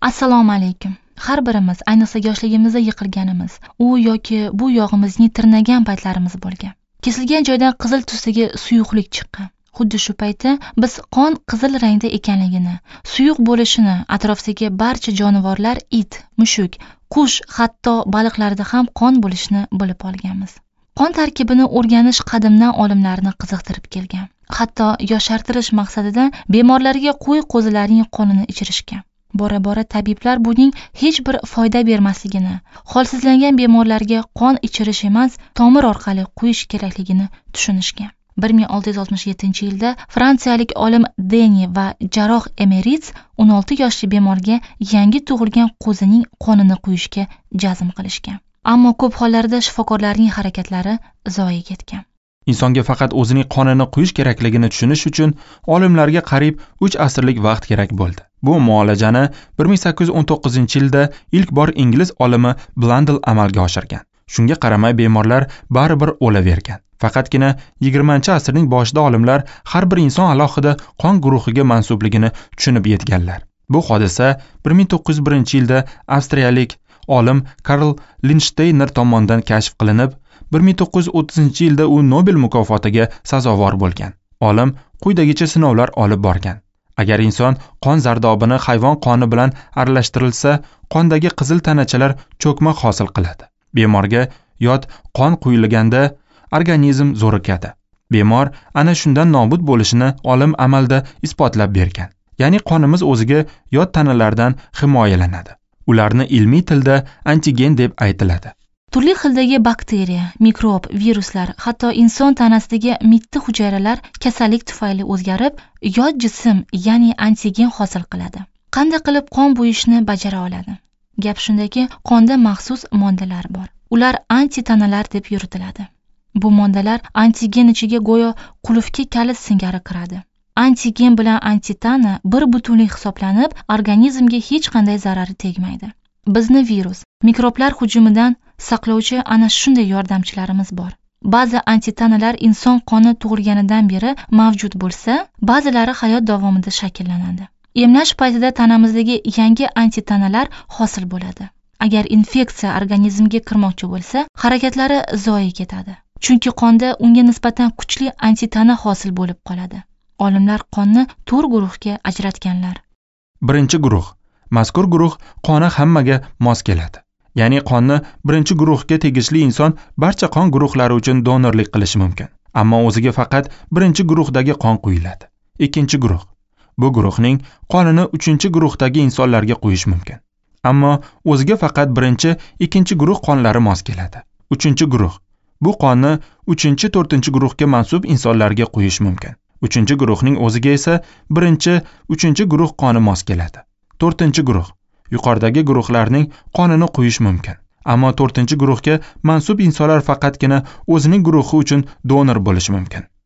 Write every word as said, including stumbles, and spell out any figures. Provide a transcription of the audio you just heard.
Assalomu alaykum. Har birimiz, ayniqsa yoshligimizda yiqilganimiz, u yoki bu yog'imizning tirnagan paytlarimiz bo'lgan. Kesilgan joydan qizil tusdagi suyuqlik chiqqan. Xuddi shu paytda biz qon qizil rangda ekanligini, suyuq bo'lishini atrofdagi barcha jonivorlar, it, mushuk, qush, hatto baliqlarda ham qon bo'lishini bilib olganmiz. Qon tarkibini o'rganish qadimdan olimlarni qiziqtirib kelgan. Hatto yoshartirish maqsadida bemorlarga qo'y qo'zilarning qonini ichirishgan. Bora bora tabiblar buning hech bir foyda bermasligini, holsizlangan bemorlarga qon ichirish emas, tomir orqali quyish kerakligini tushunishgan. bir ming olti yuz oltmish yettinchi yilda fransiyalik olim Deni va jarroh Emerits o'n olti yoshli bemorga yangi tug'ilgan qo'zining qonini quyishga jazm qilishgan. Ammo ko'p hollarda shifokorlarning harakatlari zoye ketgan. Insonga faqat o'zining qonini quyish kerakligini tushunish uchun olimlarga qariyb uch asrlik vaqt kerak bo'ldi. Bu muolajani bir ming sakkiz yuz o'n to'qqizinchi yilda ilk bor ingliz olimi Blundell amalga oshirgan. Shunga qaramay bemorlar baribir o'lavergan. Faqatgina yigirmanchi asrning boshida olimlar har bir inson alohida qon guruhiga mansubligini tushunib yetganlar. Bu hodisa bir ming to'qqiz yuz birinchi yilda avstriyalik olim Karl Linsteiner tomonidan kashf qilinib, bir ming to'qqiz yuz o'ttizinchi yilda u Nobel mukofotiga sazovor bo'lgan. Olim quyidagicha sinovlar olib borgan. Agar inson qon zardobini hayvon qoni bilan aralashtirilsa, qondagi qizil tanachalar cho'kma hosil qiladi. Bemorga yod qon quyilganda organizm zo'rikadi. Bemor ana shundan nobud bo'lishini olim amalda isbotlab bergan. Ya'ni qonimiz o'ziga yod tanalardan himoyalanadi. Ularni ilmiy tilda antigen deb aytiladi. Turli xildagi bakteriya, mikrob, viruslar, hatto inson tanasidagi mitti hujayralar kasallik tufayli o'zgarib, yod jism, ya'ni antigen hosil qiladi. Qanday qilib qon bo'yishni bajara oladi? Gap shundaki, qonda maxsus moddalar bor. Ular antitanalar deb yuritiladi. Bu moddalar antigen ichiga go'yo qulfga kalit singari kiradi. Antigen bilan antitana bir butunlik hisoblanib, organizmga hech qanday zarari tegmaydi. Bizni virus, mikroblar hujumidan saqlovchi ana shunday yordamchilarimiz bor. Ba'zi antitanalar inson qoni tug'ilganidan beri mavjud bo'lsa, ba'zilari hayot davomida shakllanadi. Emlash paytida tanamizdagi yangi antitanalar hosil bo'ladi. Agar infeksiya organizmga kirmoqchi bo'lsa, harakatlari zoye ketadi. Chunki qonda unga nisbatan kuchli antitana hosil bo'lib qoladi. Olimlar qonni to'rt guruhga ajratganlar. Birinchi guruh. Mazkur guruh qoni hammaga mos keladi. Ya'ni qonni birinchi guruhga tegishli inson barcha qon guruhlari uchun donorlik qilishi mumkin. Ammo o'ziga faqat birinchi guruhdagi qon quyiladi. Ikkinchi guruh. Bu guruhning qonini uchinchi guruhdagi insonlarga quyish mumkin. Ammo o'ziga faqat birinchi, ikkinchi guruh qonlari mos keladi. Uchinchi guruh. Bu qonni uchinchi, to'rtinchi guruhga mansub insonlarga quyish mumkin. Uchinchi guruhning o'ziga esa birinchi, uchinchi guruh qoni mos keladi. To'rtinchi guruh. Yuqoridagi guruhlarning qonini quyish mumkin. Ammo to'rtinchi guruhga mansub insonlar faqatgina o'zining guruhi uchun donor bo'lishi mumkin.